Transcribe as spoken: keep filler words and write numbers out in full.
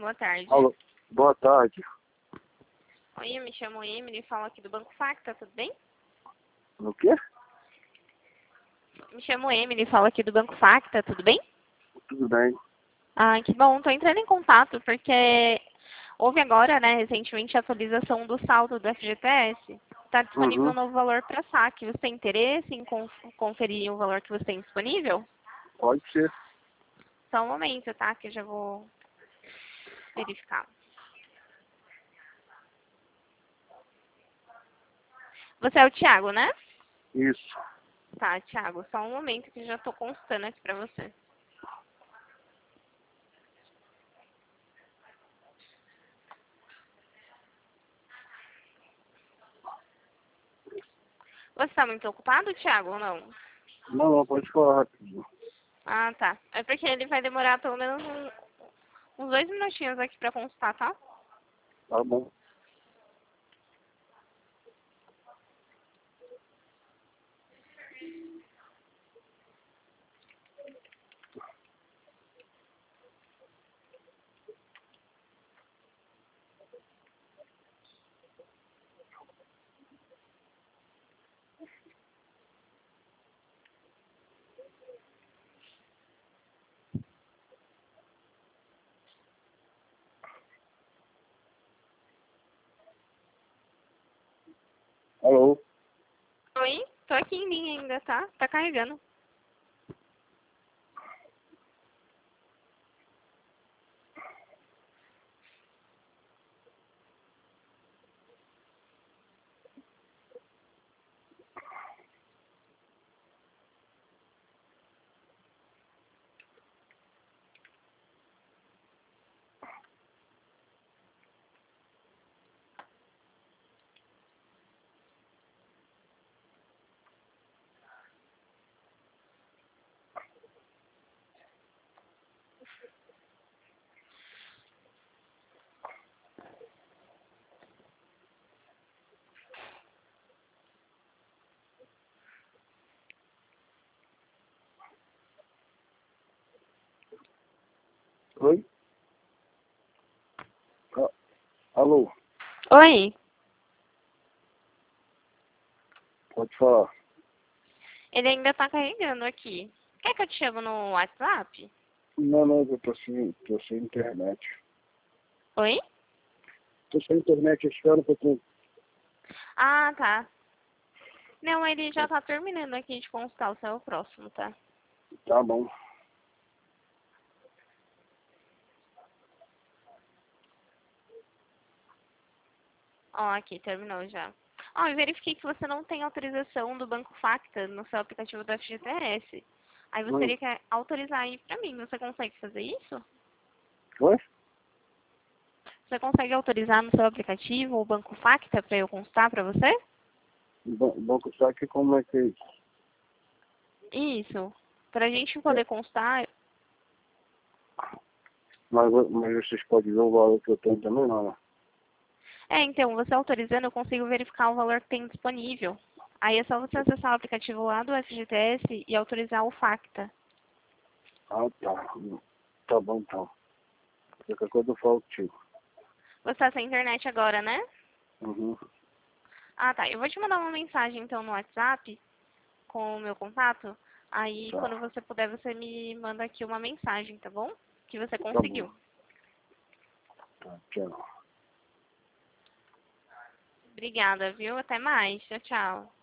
boa tarde. Alô, boa tarde. Oi, eu me chamo Emily, falo aqui do Banco Facta, tudo bem? O quê? Me chamo Emily, falo aqui do Banco Facta, tudo bem? Tudo bem. Ah, que bom, estou entrando em contato porque houve agora, né, recentemente a atualização do saldo do F G T S. Está disponível Uhum. um novo valor para saque. Você tem interesse em conf conferir o valor que você tem disponível? Pode ser. Só um momento, tá? Que eu já vou verificar. Você é o Thiago, né? Isso. Tá, Thiago, só um momento que eu já estou constando aqui para você. Você está muito ocupado, Thiago, ou não? Não, não, pode falar rapidinho. Ah, tá. É porque ele vai demorar pelo menos um, uns dois minutinhos aqui para consultar, tá? Tá bom. Alô? Oi? Tô aqui em linha ainda, tá? Tá carregando. Oi? Ah, alô? Oi? Pode falar. Ele ainda tá carregando aqui. Quer que eu te chamo no WhatsApp? Não, não, eu tô sem, tô sem internet. Oi? Tô sem internet, espera um pouquinho. Ah, tá. Não, ele já tá terminando aqui de consultar, o seu é o próximo, tá? Tá bom. Ó, aqui, terminou já. Ó, eu verifiquei que você não tem autorização do Banco Facta no seu aplicativo do F G T S. Aí você Hum. teria que autorizar aí pra mim. Você consegue fazer isso? Oi? Você consegue autorizar no seu aplicativo o Banco Facta pra eu constar pra você? Bom, banco saque, como é que é isso? Isso. Pra gente É, poder constar. mas, mas vocês podem ver o valor que eu tenho também, não, né? É, então, você autorizando, eu consigo verificar o valor que tem disponível. Aí é só você acessar o aplicativo lá do F G T S e autorizar o Facta. Ah, tá. Tá bom, então. Qualquer coisa eu falo contigo. Você tá sem internet agora, né? Uhum. Ah, tá. Eu vou te mandar uma mensagem, então, no WhatsApp com o meu contato. Aí, Tá. quando você puder, você me manda aqui uma mensagem, tá bom? Que você Tá bom. conseguiu. Tá, tchau. Obrigada, viu? Até mais. Tchau, tchau.